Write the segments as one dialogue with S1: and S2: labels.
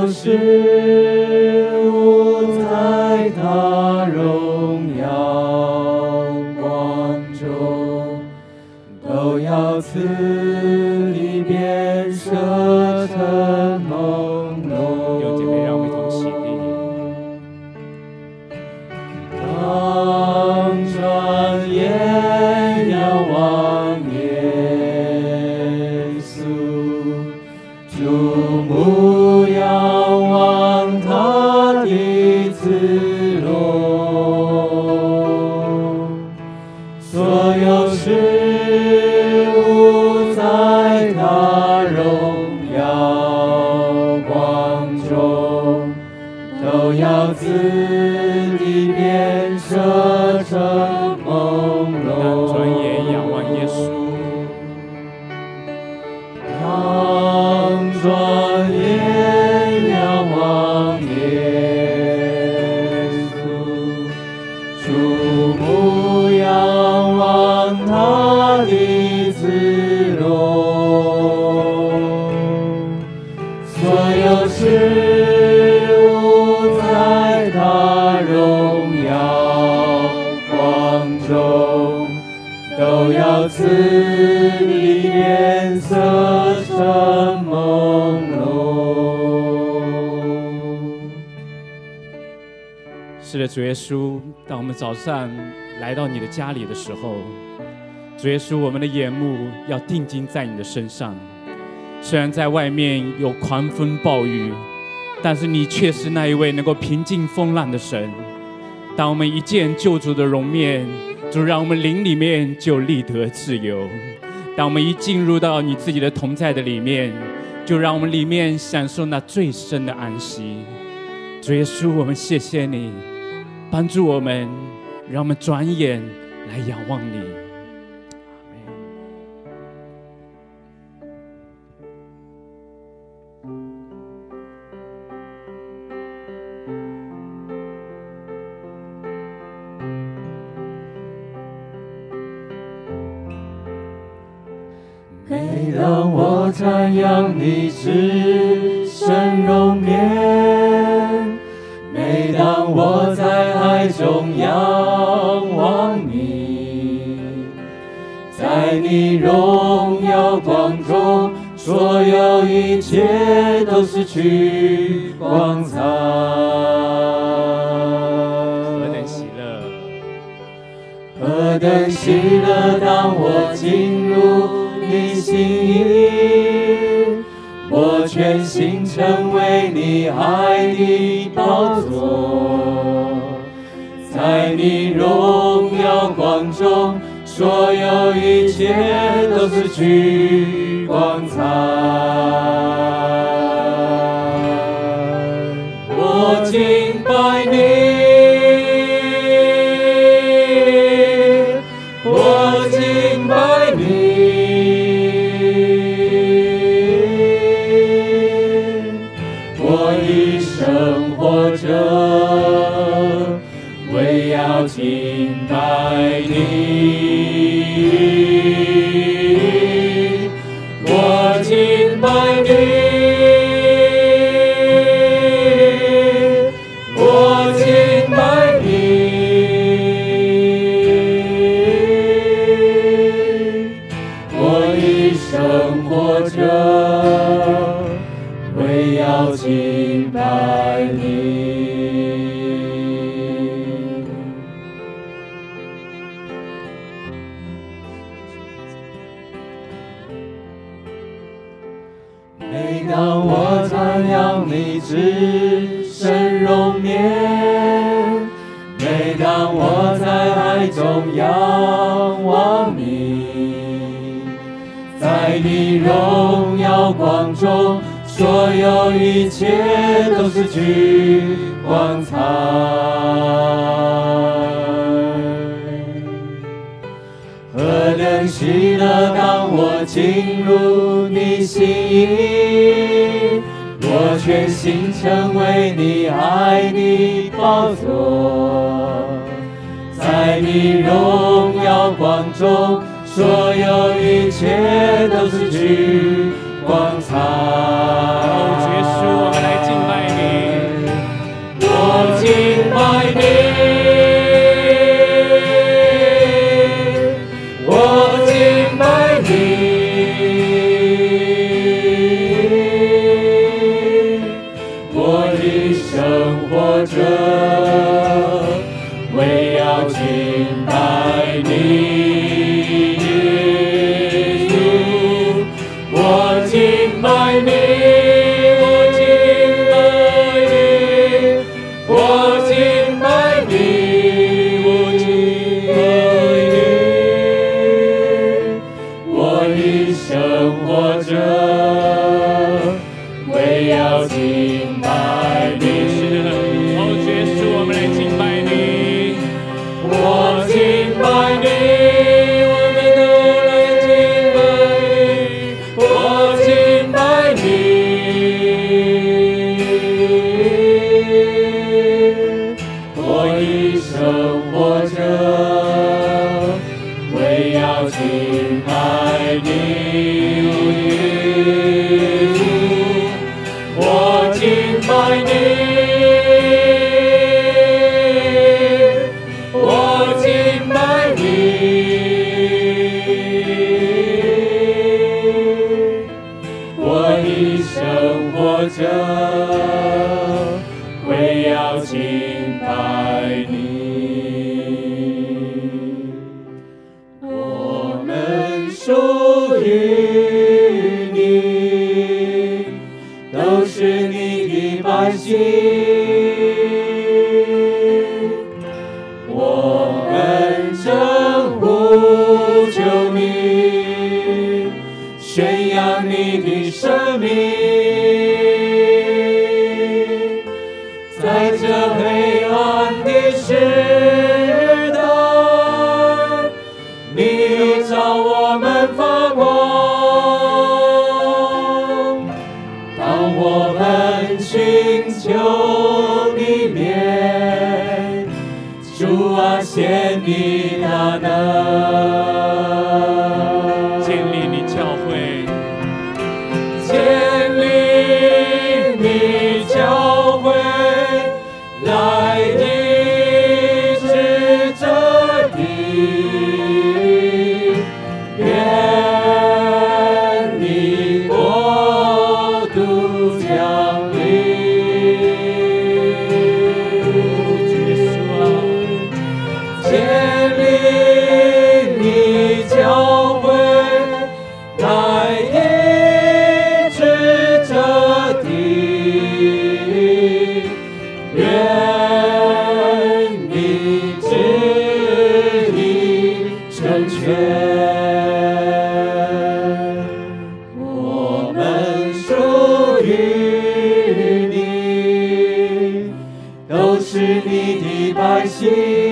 S1: 事物在他荣耀光中，都要赐里边射成朦胧。
S2: 弟兄姐妹，让我们一同起立。
S1: 当转眼仰望耶稣，注目仰望他的慈容，所有事物在他荣耀光中，都要自里边射成朦胧。
S2: 转眼仰望耶稣，
S1: 当转眼仰望耶稣，注目仰望他的慈容，所有事物在他荣耀光中，都要赐里边射成朦胧。
S2: 是的，主耶稣，当我们早上来到你的家里的时候，主耶稣，我们的眼目要定睛在你的身上。虽然在外面有狂风暴雨，但是你却是那一位能够平静风浪的神。当我们一见救主的容面，主让我们灵里面就立得自由。当我们一进入到你自己的同在的里面，就让我们里面享受那最深的安息。主耶稣，我们谢谢你帮助我们，让我们转眼来仰望你。
S1: 每当我瞻仰你至圣容面，每当我在爱中仰望你，在你荣耀光中，所有一切都失去光彩。
S2: 何等喜乐！
S1: 何等喜乐！当我进入你心意，我全心成为你爱的宝座，在你荣耀光中，所有一切都失去光彩。我敬拜你，我敬拜你。生活着，为要敬拜你，我敬拜你，我敬拜你，我一生活着，为要敬拜你。每当我瞻仰你至圣容面，每当我在爱中仰望你，在你荣耀光中，所有一切都失去光彩。何等喜乐！当我进入你心意，我全心成为你爱的宝座，在你荣耀光中，所有一切都失去光彩。
S2: 主耶稣，我们来敬拜
S1: 着，为要敬拜你，耶稣，我敬拜你，我敬拜你，我敬拜你，我敬拜你，我一生活着，为要敬拜你。
S2: 耶稣，我们来敬拜你，
S1: 我敬拜你，我们都来敬拜你，我敬拜你，我一生活着，为要敬拜你，我敬拜你。着，为要敬拜你，我们属于你，都是你的百姓，我们正呼求你，宣扬你的生命。在这黑暗的时代，你照我们发光。当我们寻求你面，主啊，显你大能，
S2: 建立你教会，
S1: 建立你教会。来医治这地，愿你国度降临。建立你教会，来医治这地。愿你旨意成全，我们属于你，都是你的百姓，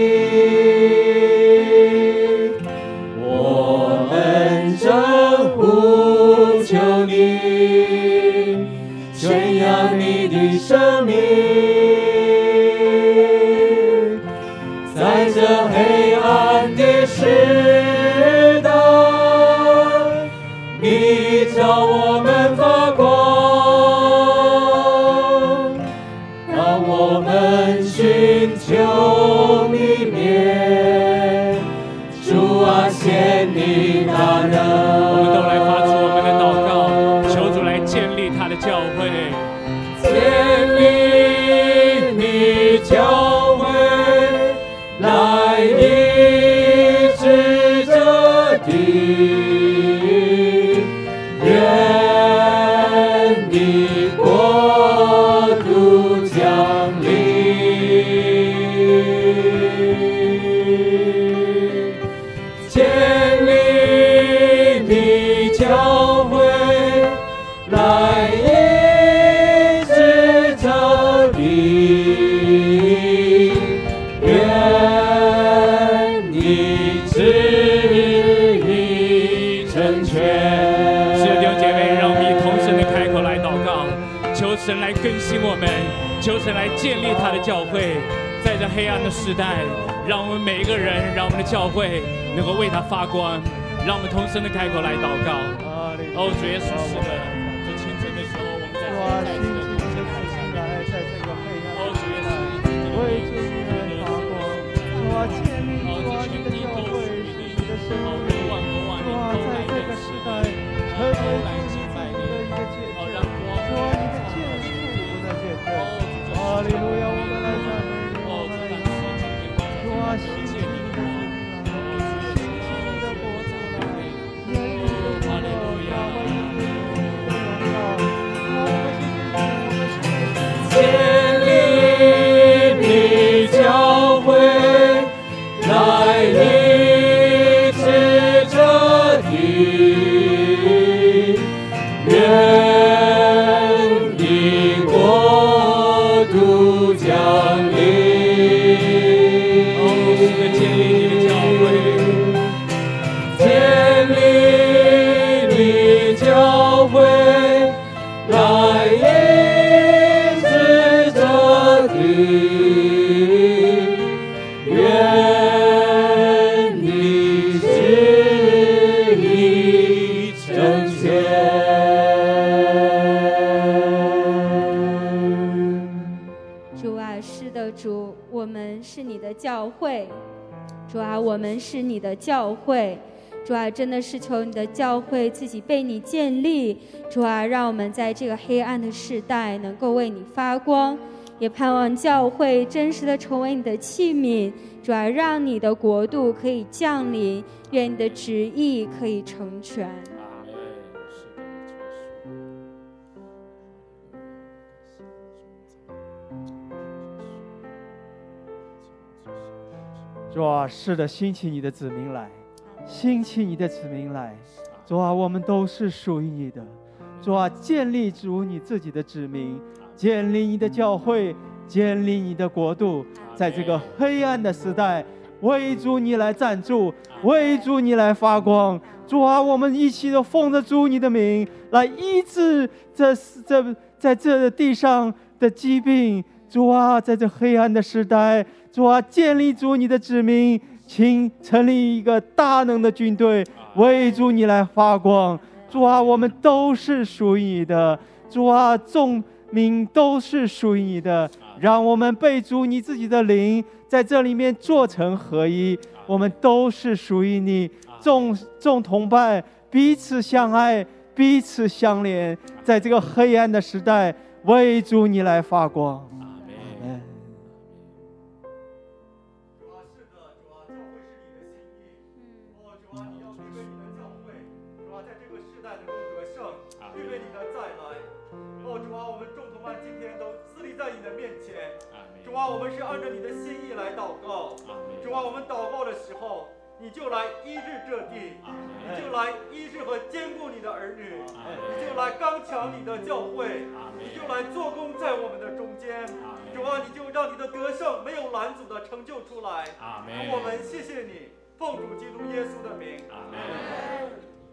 S1: 我们正呼求你，宣扬你的生命。在这黑暗的时代，你照我们发光。当我们寻求你面，主啊，显你大能。
S2: 我们都来发出我们的祷告，求主来建立他的教会，
S1: 建立你教会。来医治这地，愿你国度降临。建立你教会，来医治这地。
S2: 神来更新我们，求神来建立他的教会。在这黑暗的时代，让我们每一个人，让我们的教会能够为他发光。让我们同声的开口来祷告。哦，主耶稣，是的，就清晨的时候，我们在这里再次的来，在这个黑暗的时代，为主来发光。主啊，建立主啊你的教会，是你的生命。主啊，在这个时代，成为主你的一个见证。主啊，你的见证，主的见证。哈利路亚，我们来。
S1: 度降临。
S2: 建立你的教会，
S1: 建立你教会，来医治这地，愿你旨意成全。
S3: 主啊，是的，主，我们是你的教会。主啊，我们是你的教会。主啊，真的是求你的教会自己被你建立。主啊，让我们在这个黑暗的世代能够为你发光，也盼望教会真实的成为你的器皿。主啊，让你的国度可以降临，愿你的旨意可以成全。
S4: 主啊，是的，兴起你的子民来，兴起你的子民来。主啊，我们都是属于你的。主啊，建立主你自己的子民，建立你的教会，建立你的国度，在这个黑暗的时代，为主你来站住，为主你来发光。主啊，我们一起都奉着主你的名来医治在这地上的疾病。主啊，在这黑暗的时代，主啊，建立主你的子民，请成立一个大能的军队，为主你来发光。主啊，我们都是属于你的。主啊，众民都是属于你的，让我们被主你自己的灵在这里面做成合一。我们都是属于你，众同伴彼此相爱，彼此相连，在这个黑暗的时代，为主你来发光。
S5: 我们是按照你的心意来祷告。主啊，我们祷告的时候，你就来医治这地，你就来医治和兼顾你的儿女，你就来刚强你的教会，你就来做工在我们的中间。主啊，你就让你的得胜没有拦阻的成就出来。我们谢谢你，奉主基督耶稣的名。阿门。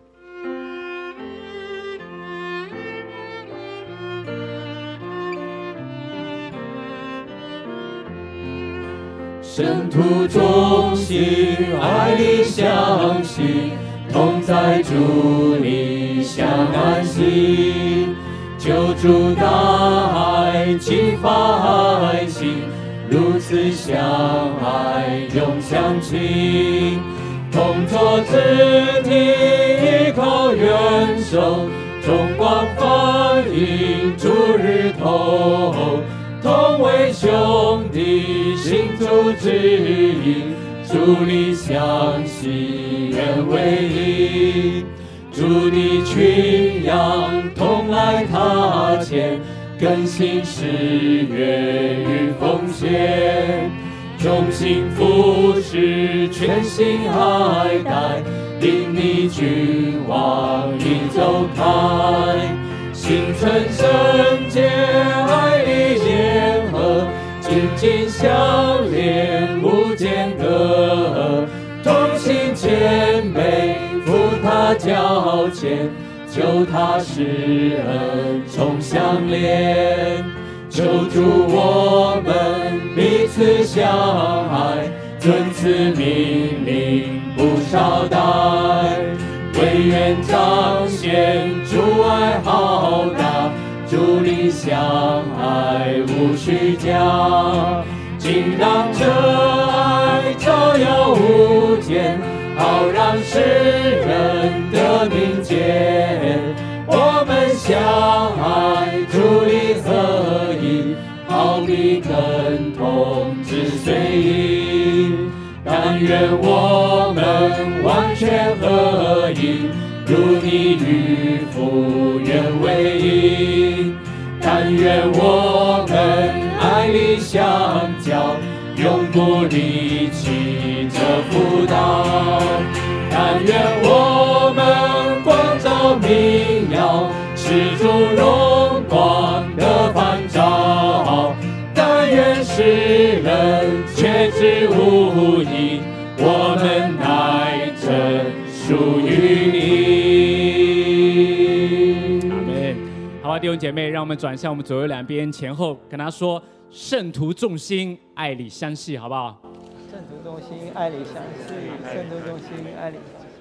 S1: 圣徒中心，爱里相系，同在主里相安息。救主大爱激发爱情，如此相爱永相亲。同作肢体，依靠元首，众光反映主日头。同为兄弟，心主指引，主力相系，人为一。主的群羊同来他前，更新誓约与奉献。忠心服侍，全心爱戴，领你君王已走开。心存圣洁，爱里结合，紧紧相连，无间隔。同心谦卑，扶他脚前，救他施恩，重相连。求主我们彼此相爱，遵此命令不少待。唯愿彰显主爱浩大，主力相爱无虚假。竟让这爱照耀无间，好让世人得明见。我们相爱，主力合一，好比根同枝随影。但愿我们完全合一，如你与父愿为一。但愿我们爱里相交，永不离弃这辅导。但愿我们光照明耀，是主荣光的反照。 世人却只无益，我们乃真属于你。
S2: 阿门。好吧，弟兄姐妹，让我们转向我们左右两边前后，跟他说：圣徒众心，爱里相系，好不好？
S4: 圣徒众心，爱里相系；圣徒众心，爱里相系。